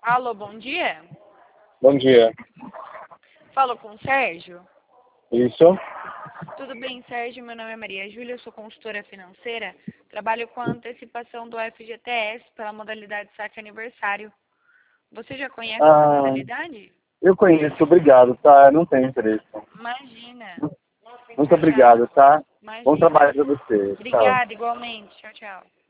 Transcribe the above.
Alô, bom dia. Bom dia. Falo com o Sérgio. Isso? Tudo bem, Sérgio? Meu nome é Maria Júlia, eu sou consultora financeira. Trabalho com a antecipação do FGTS pela modalidade saque aniversário. Você já conhece essa modalidade? Eu conheço, obrigado, tá? Não tenho interesse. Imagina. Muito obrigado, tá? Bom Imagina. trabalho pra você. Tchau. Obrigada, igualmente. Tchau, tchau.